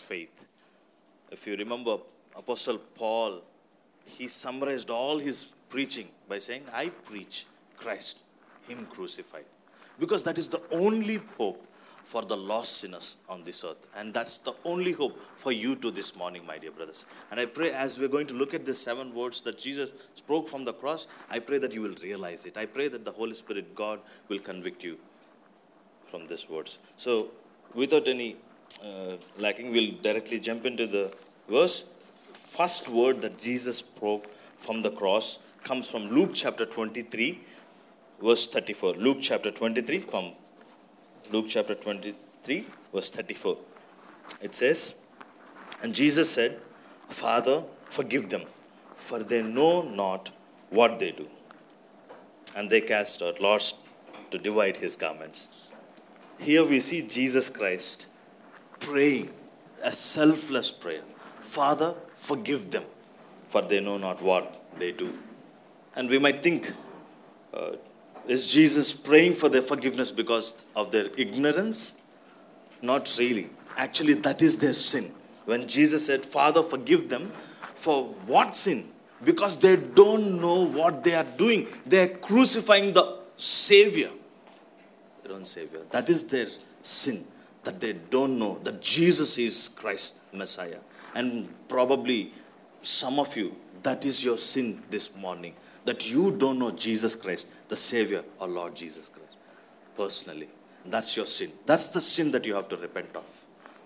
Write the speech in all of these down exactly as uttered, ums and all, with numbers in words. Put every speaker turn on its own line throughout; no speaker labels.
faith. If you remember, Apostle Paul, he summarized all his preaching by saying, I preach Christ, Him crucified. Because that is the only hope for the lost sinners on this earth. And that's the only hope for you too this morning, my dear brothers. And I pray as we're going to look at the seven words that Jesus spoke from the cross, I pray that you will realize it. I pray that the Holy Spirit, God, will convict you from these words. So, without any uh, lacking, we'll directly jump into the verse. First word that Jesus spoke from the cross comes from Luke chapter twenty-three, verse thirty-four. Luke chapter twenty-three, from Luke chapter twenty-three, verse thirty-four. It says, and Jesus said, Father, forgive them, for they know not what they do. And they cast out lots to divide his garments. Here we see Jesus Christ praying a selfless prayer. Father, forgive them, for they know not what they do. And we might think, uh, is Jesus praying for their forgiveness because of their ignorance? Not really. Actually, that is their sin. When Jesus said, Father, forgive them, for what sin? Because they don't know what they are doing. They are crucifying the Savior. Their own Savior. That is their sin. That they don't know that Jesus is Christ, Messiah. And probably some of you, that is your sin this morning. That you don't know Jesus Christ, the Savior or Lord Jesus Christ, personally. That's your sin. That's the sin that you have to repent of.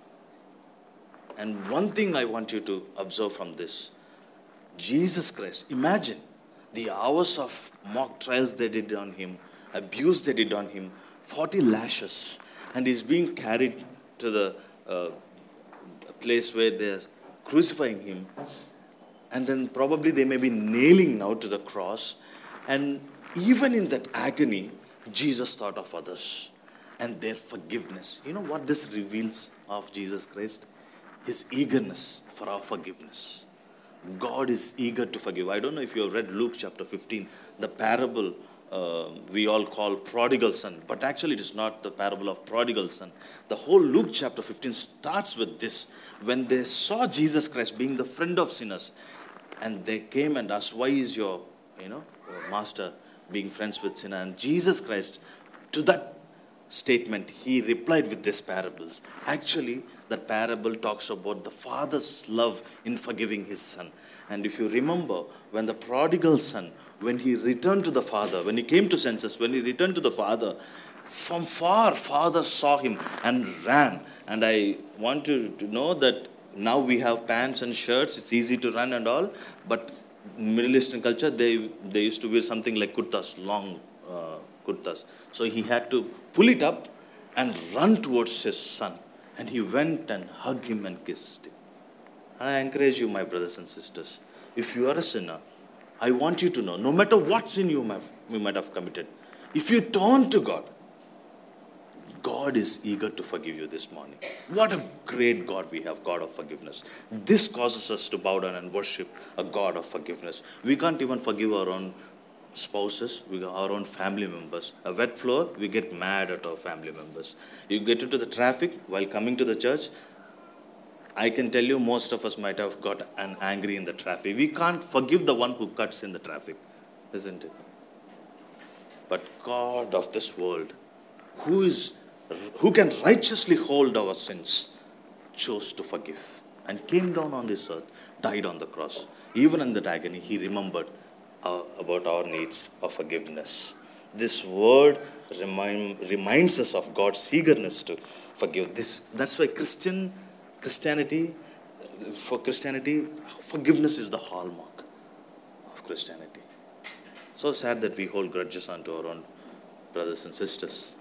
And one thing I want you to observe from this, Jesus Christ, imagine the hours of mock trials they did on him, abuse they did on him, forty lashes, and he's being carried to the uh, place where they're crucifying him. And then probably they may be nailing now to the cross. And even in that agony, Jesus thought of others and their forgiveness. You know what this reveals of Jesus Christ? His eagerness for our forgiveness. God is eager to forgive. I don't know if you have read Luke chapter fifteen, the parable uh, we all call prodigal son. But actually it is not the parable of prodigal son. The whole Luke chapter fifteen starts with this. When they saw Jesus Christ being the friend of sinners, and they came and asked, why is your, you know, master being friends with sinner? And Jesus Christ, to that statement, he replied with these parables. Actually, that parable talks about the father's love in forgiving his son. And if you remember, when the prodigal son, when he returned to the father, when he came to senses, when he returned to the father, from far, father saw him and ran. And I want you to know that now we have pants and shirts, it's easy to run and all, but in Middle Eastern culture, they, they used to wear something like kurtas, long uh, kurtas. So he had to pull it up and run towards his son. And he went and hugged him and kissed him. And I encourage you, my brothers and sisters, if you are a sinner, I want you to know, no matter what sin you might, you might have committed, if you turn to God, God is eager to forgive you this morning. What a great God we have, God of forgiveness. This causes us to bow down and worship a God of forgiveness. We can't even forgive our own spouses, we got our own family members. A wet floor, we get mad at our family members. You get into the traffic while coming to the church, I can tell you most of us might have got an angry in the traffic. We can't forgive the one who cuts in the traffic, isn't it? But God of this world, who is who can righteously hold our sins, chose to forgive and came down on this earth, died on the cross. Even in that agony, he remembered uh, about our needs of forgiveness. This word remind, reminds us of God's eagerness to forgive. This that's why Christian Christianity, for Christianity, forgiveness is the hallmark of Christianity. So sad that we hold grudges onto our own brothers and sisters.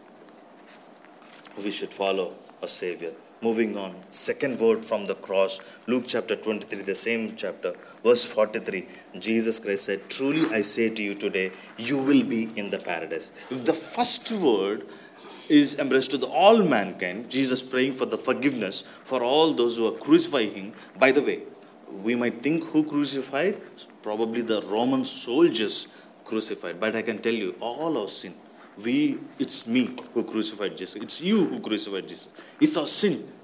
We should follow a Savior. Moving on, second word from the cross, Luke chapter twenty-three, the same chapter, verse forty-three. Jesus Christ said, truly I say to you today, you will be in the paradise. If the first word is embraced to the all mankind, Jesus praying for the forgiveness for all those who are crucifying him. By the way, we might think who crucified? Probably the Roman soldiers crucified. But I can tell you, all our sin, We, it's me who crucified Jesus. It's you who crucified Jesus. It's our sin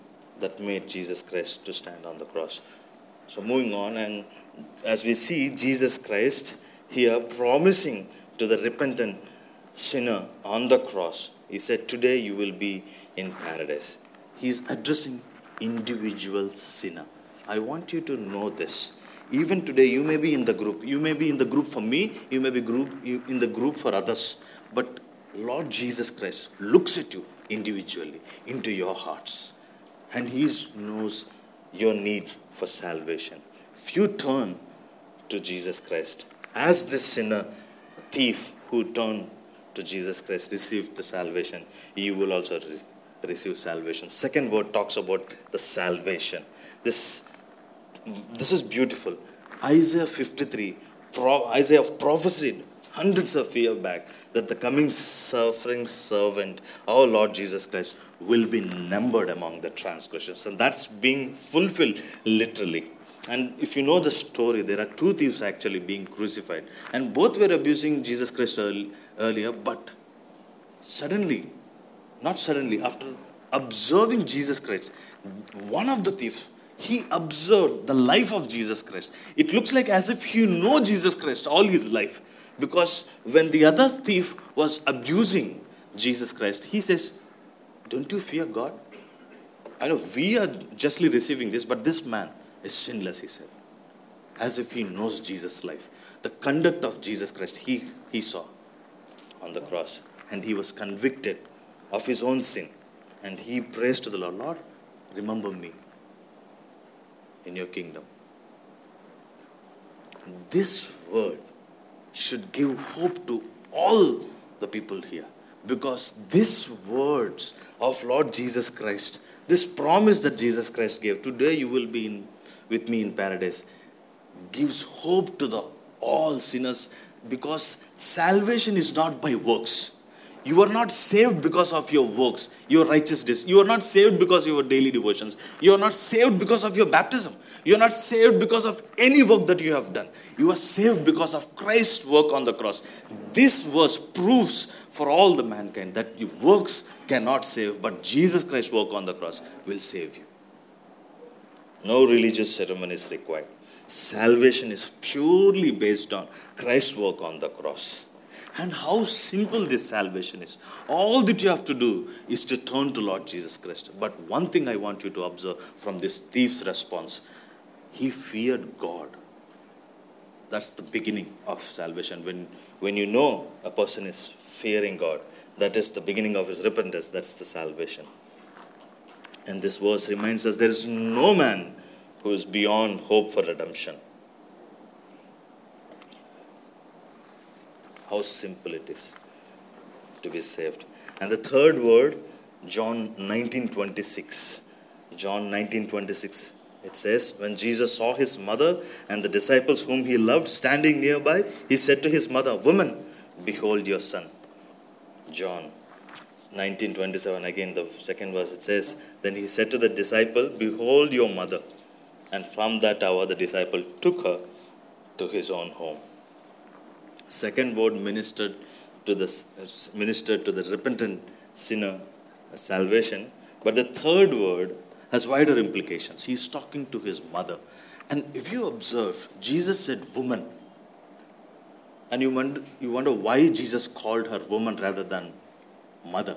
that made Jesus Christ to stand on the cross. So moving on, and as we see Jesus Christ here promising to the repentant sinner on the cross, he said, today you will be in paradise. He is addressing individual sinner. I want you to know this. Even today, you may be in the group. You may be in the group for me. You may be group in the group for others. But Lord Jesus Christ looks at you individually into your hearts. And He knows your need for salvation. If you turn to Jesus Christ, as this sinner, thief who turned to Jesus Christ, received the salvation, you will also re- receive salvation. Second word talks about the salvation. This, this is beautiful. Isaiah fifty-three, Pro, Isaiah prophesied hundreds of years back that the coming suffering servant, our Lord Jesus Christ, will be numbered among the transgressions. And that's being fulfilled literally. And if you know the story, there are two thieves actually being crucified. And both were abusing Jesus Christ early, earlier, but suddenly, not suddenly, after observing Jesus Christ, one of the thieves, he observed the life of Jesus Christ. It looks like as if he knew Jesus Christ all his life. Because when the other thief was abusing Jesus Christ, he says, don't you fear God? I know we are justly receiving this, but this man is sinless, he said. As if he knows Jesus' life. The conduct of Jesus Christ, he, he saw on the cross. And he was convicted of his own sin. And he prays to the Lord, Lord, remember me in your kingdom. This word should give hope to all the people here. Because these words of Lord Jesus Christ, this promise that Jesus Christ gave, today you will be in, with me in paradise, gives hope to the all sinners, because salvation is not by works. You are not saved because of your works, your righteousness. You are not saved because of your daily devotions. You are not saved because of your baptism. You are not saved because of any work that you have done. You are saved because of Christ's work on the cross. This verse proves for all the mankind that your works cannot save, but Jesus Christ's work on the cross will save you. No religious ceremony is required. Salvation is purely based on Christ's work on the cross. And how simple this salvation is. All that you have to do is to turn to Lord Jesus Christ. But one thing I want you to observe from this thief's response, he feared God. That's the beginning of salvation. When, when you know a person is fearing God, that is the beginning of his repentance. That's the salvation. And this verse reminds us there is no man who is beyond hope for redemption. How simple it is to be saved. And the third word, John nineteen twenty-six. John nineteen twenty-six. It says, when Jesus saw his mother and the disciples whom he loved standing nearby, he said to his mother, woman, behold your son. John nineteen twenty-seven, again the second verse, it says, then he said to the disciple, behold your mother. And from that hour the disciple took her to his own home. Second word ministered to the ministered to the repentant sinner salvation. But the third word has wider implications. He is talking to his mother. And if you observe, Jesus said woman. And you wonder, you wonder why Jesus called her woman rather than mother.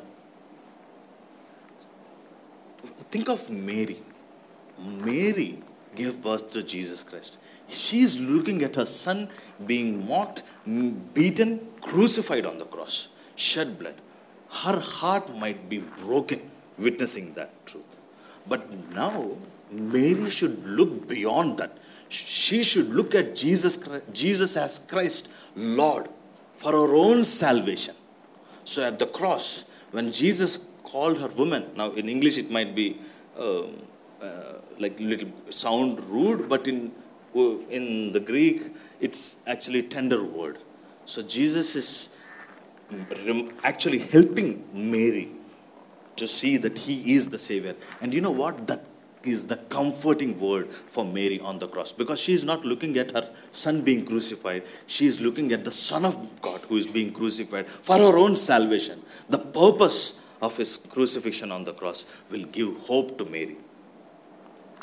Think of Mary. Mary gave birth to Jesus Christ. She is looking at her son being mocked, beaten, crucified on the cross, shed blood. Her heart might be broken witnessing that truth. But now, Mary should look beyond that. She should look at Jesus, Jesus as Christ, Lord, for her own salvation. So at the cross, when Jesus called her woman, now in English it might be uh, uh, like little sound rude, but in in the Greek it's actually tender word. So Jesus is actually helping Mary to see that he is the Savior. And you know what? That is the comforting word for Mary on the cross. Because she is not looking at her son being crucified. She is looking at the Son of God who is being crucified for her own salvation. The purpose of his crucifixion on the cross will give hope to Mary.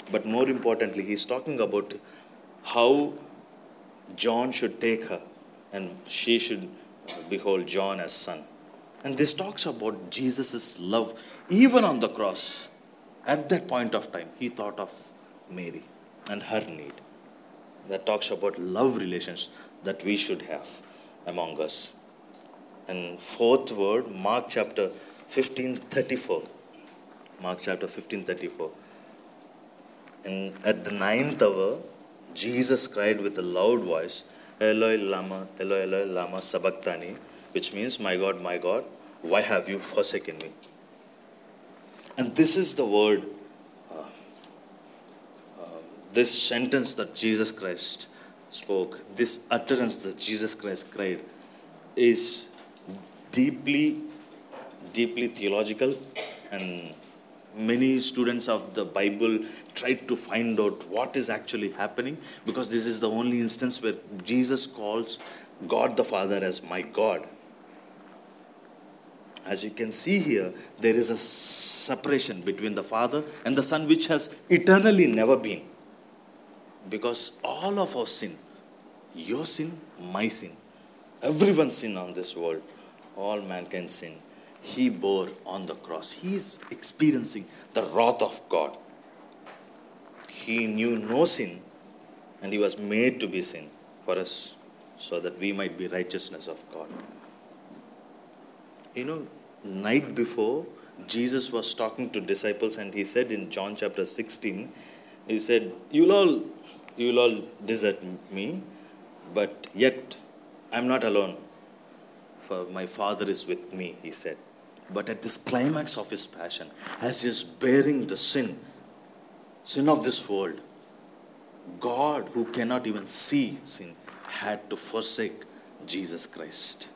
But more importantly, he's talking about how John should take her and she should behold John as son. And this talks about Jesus' love even on the cross. At that point of time, he thought of Mary and her need. That talks about love relations that we should have among us. And fourth word, Mark chapter fifteen thirty-four. Mark chapter fifteen thirty-four. And at the ninth hour, Jesus cried with a loud voice, Eloi lama, Eloi, Eloi lama sabachthani, which means, my God, my God, why have you forsaken me? And this is the word, uh, uh, this sentence that Jesus Christ spoke, this utterance that Jesus Christ cried, is deeply, deeply theological, and many students of the Bible tried to find out what is actually happening, because this is the only instance where Jesus calls God the Father as my God. As you can see here, there is a separation between the Father and the Son, which has eternally never been. Because all of our sin, your sin, my sin, everyone's sin on this world, all mankind sin, he bore on the cross. He is experiencing the wrath of God. He knew no sin, and he was made to be sin for us, so that we might be righteousness of God. You know, night before, Jesus was talking to disciples, and he said in John chapter sixteen, he said, you'll all, you'll all desert me, but yet I'm not alone, for my Father is with me, he said. But at this climax of his passion, as he is bearing the sin, sin of this world, God, who cannot even see sin, had to forsake Jesus Christ.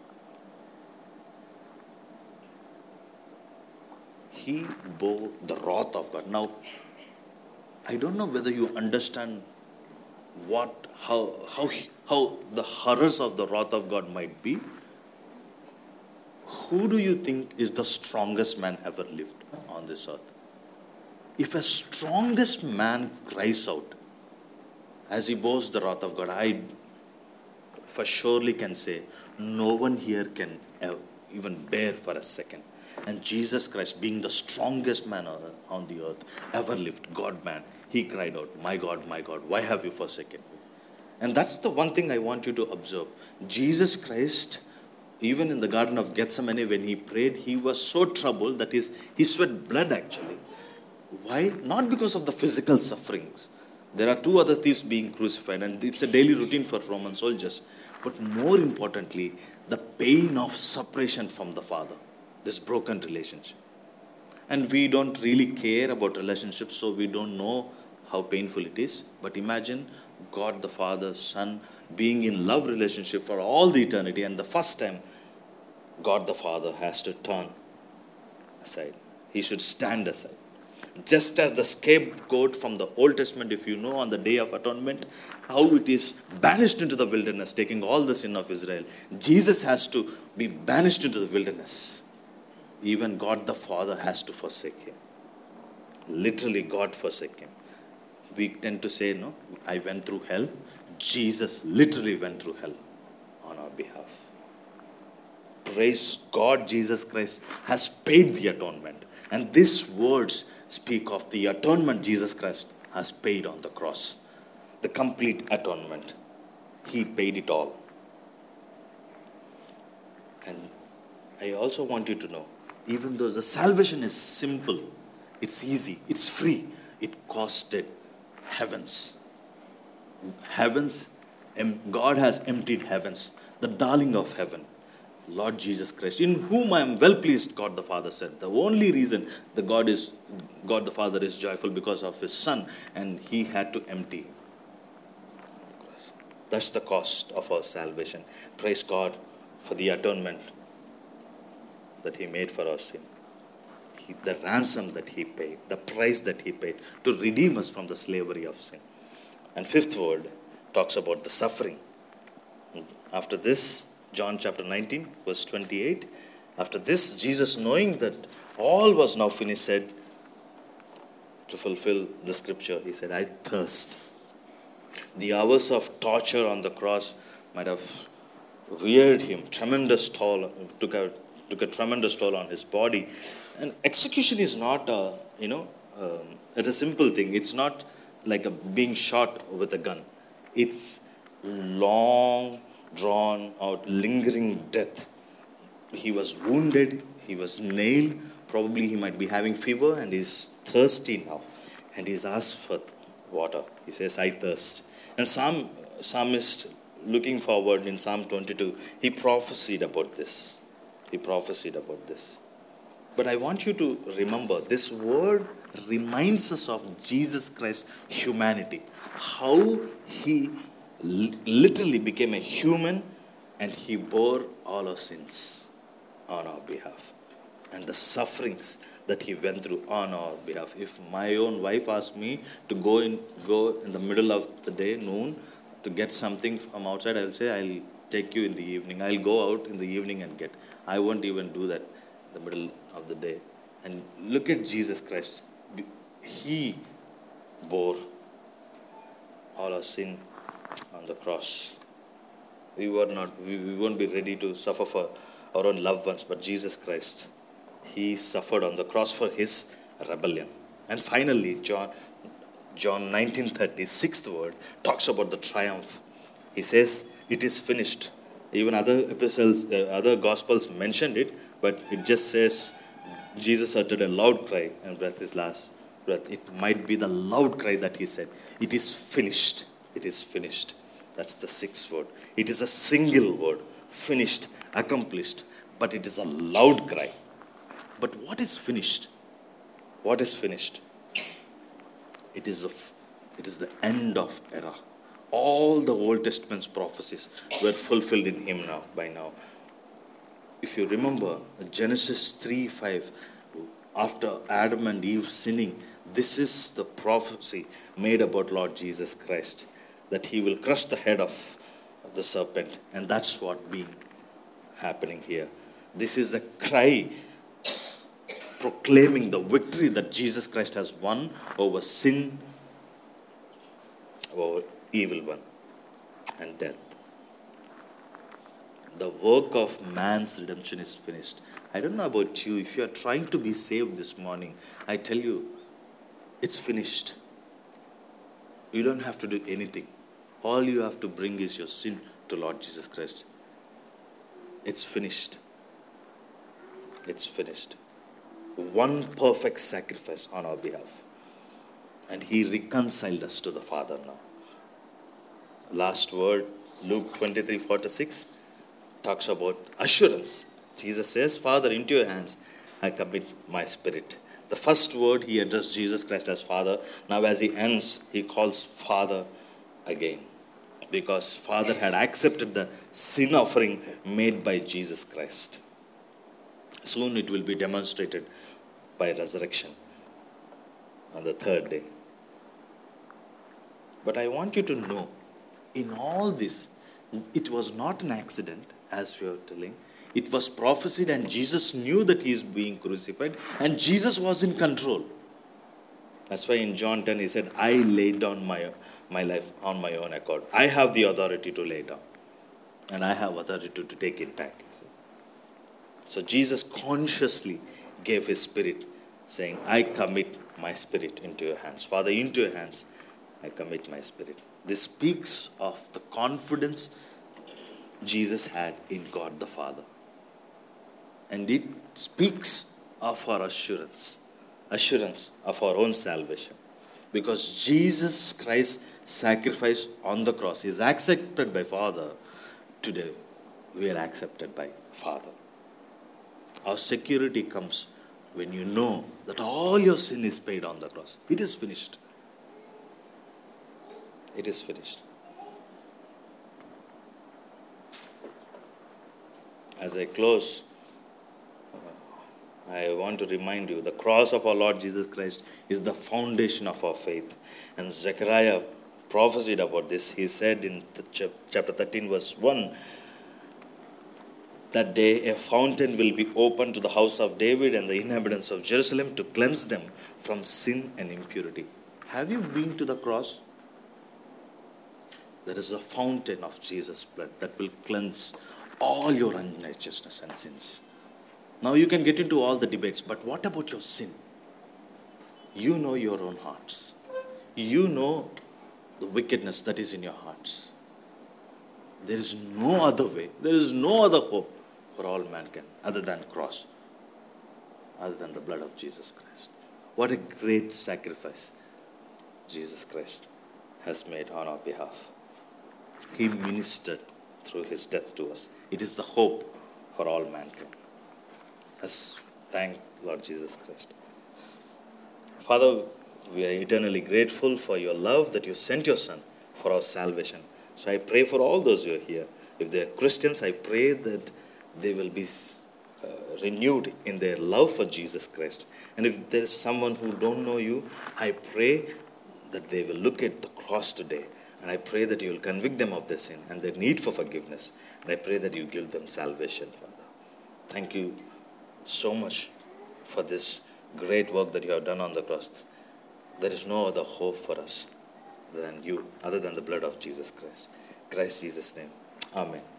He bore the wrath of God. Now, I don't know whether you understand what, how, how, how the horrors of the wrath of God might be. Who do you think is the strongest man ever lived on this earth? If a strongest man cries out as he bears the wrath of God, I for surely can say no one here can even bear for a second. And Jesus Christ, being the strongest man on the earth ever lived, God man, he cried out, my God, my God, why have you forsaken me? And that's the one thing I want you to observe. Jesus Christ, even in the Garden of Gethsemane, when he prayed, he was so troubled that his, he sweat blood actually. Why? Not because of the physical sufferings. There are two other thieves being crucified, and it's a daily routine for Roman soldiers. But more importantly, the pain of separation from the Father, this broken relationship. And we don't really care about relationships, so we don't know how painful it is. But imagine God the Father, Son, being in love relationship for all the eternity, and the first time God the Father has to turn aside. He should stand aside. Just as the scapegoat from the Old Testament, if you know, on the Day of Atonement, how it is banished into the wilderness, taking all the sin of Israel. Jesus has to be banished into the wilderness. Even God the Father has to forsake him. Literally, God forsake him. We tend to say, no, I went through hell. Jesus literally went through hell on our behalf. Praise God, Jesus Christ has paid the atonement. And these words speak of the atonement Jesus Christ has paid on the cross. The complete atonement. He paid it all. And I also want you to know, even though the salvation is simple, it's easy, it's free, it costed heavens. Heavens, God has emptied heavens, the darling of heaven, Lord Jesus Christ, in whom I am well pleased, God the Father said. The only reason the God is God the Father is joyful because of his Son, and he had to empty. That's the cost of our salvation. Praise God for the atonement that he made for our sin. He, the ransom that he paid, the price that he paid to redeem us from the slavery of sin. And fifth word talks about the suffering. After this, John chapter nineteen, verse twenty-eight. After this, Jesus, knowing that all was now finished, said, to fulfill the scripture. He said, I thirst. The hours of torture on the cross might have wearied him. Tremendous toll, took a, took a tremendous toll on his body. And execution is not a, you know, um, it's a simple thing. It's not like a being shot with a gun. It's long, drawn out, lingering death. He was wounded. He was nailed. Probably he might be having fever and he's thirsty now. And he's asked for water. He says, I thirst. And Psalm, psalmist, looking forward in Psalm twenty-two, he prophesied about this. He prophesied about this. But I want you to remember, this word reminds us of Jesus Christ's humanity. How he literally became a human and he bore all our sins on our behalf. And the sufferings that he went through on our behalf. If my own wife asked me to go in go in the middle of the day, noon, to get something from outside, I'll say, I'll take you in the evening. I'll go out in the evening and get. I won't even do that in the middle of the day. And look at Jesus Christ. He bore all our sin on the cross. We were not, we, we won't be ready to suffer for our own loved ones, but Jesus Christ, he suffered on the cross for his rebellion. And finally, John John nineteen thirty, sixth word, talks about the triumph. He says, it is finished. Even other epistles, uh, other gospels mentioned it, but it just says, Jesus uttered a loud cry and breathed his last breath. It might be the loud cry that he said, it is finished. It is finished. That's the sixth word. It is a single word, finished, accomplished, but it is a loud cry. But what is finished? What is finished? It is, a, it is the end of era. All the Old Testament's prophecies were fulfilled in him now, by now. If you remember, Genesis three five, after Adam and Eve sinning, this is the prophecy made about Lord Jesus Christ, that he will crush the head of, of the serpent. And that's what being happening here. This is the cry proclaiming the victory that Jesus Christ has won over sin, over evil one, and death. The work of man's redemption is finished. I don't know about you. If you are trying to be saved this morning, I tell you, it's finished. You don't have to do anything. All you have to bring is your sin to Lord Jesus Christ. It's finished. It's finished. One perfect sacrifice on our behalf. And he reconciled us to the Father now. Last word, Luke twenty-three forty-six, talks about assurance. Jesus says, Father, into your hands I commit my spirit. The first word he addressed Jesus Christ as Father. Now as he ends, he calls Father again. Because Father had accepted the sin offering made by Jesus Christ. Soon it will be demonstrated by resurrection on the third day. But I want you to know, in all this, it was not an accident, as we are telling. It was prophesied and Jesus knew that he is being crucified and Jesus was in control. That's why in John ten he said, I laid down my, my life on my own accord. I have the authority to lay down. And I have authority to, to take it back. So Jesus consciously gave his spirit, saying, I commit my spirit into your hands. Father, into your hands, I commit my spirit. This speaks of the confidence Jesus had in God the Father. And it speaks of our assurance, assurance of our own salvation. Because Jesus Christ's sacrifice on the cross is accepted by Father. Today, we are accepted by Father. Our security comes when you know that all your sin is paid on the cross. It is finished. It is finished. As I close, I want to remind you, the cross of our Lord Jesus Christ is the foundation of our faith. And Zechariah prophesied about this. He said in chapter thirteen, verse one, That day a fountain will be opened to the house of David and the inhabitants of Jerusalem to cleanse them from sin and impurity. Have you been to the cross? There is a fountain of Jesus' blood that will cleanse all your unrighteousness and sins. Now you can get into all the debates, but what about your sin? You know your own hearts. You know the wickedness that is in your hearts. There is no other way. There is no other hope for all mankind other than cross, other than the blood of Jesus Christ. What a great sacrifice Jesus Christ has made on our behalf. He ministered through his death to us. It is the hope for all mankind. Let's thank Lord Jesus Christ. Father, we are eternally grateful for your love that you sent your Son for our salvation. So I pray for all those who are here. If they are Christians, I pray that they will be uh, renewed in their love for Jesus Christ. And if there is someone who don't know you, I pray that they will look at the cross today. And I pray that you will convict them of their sin and their need for forgiveness. And I pray that you give them salvation, Father. Thank you so much for this great work that you have done on the cross. There is no other hope for us than you, other than the blood of Jesus Christ. Christ Jesus' name. Amen.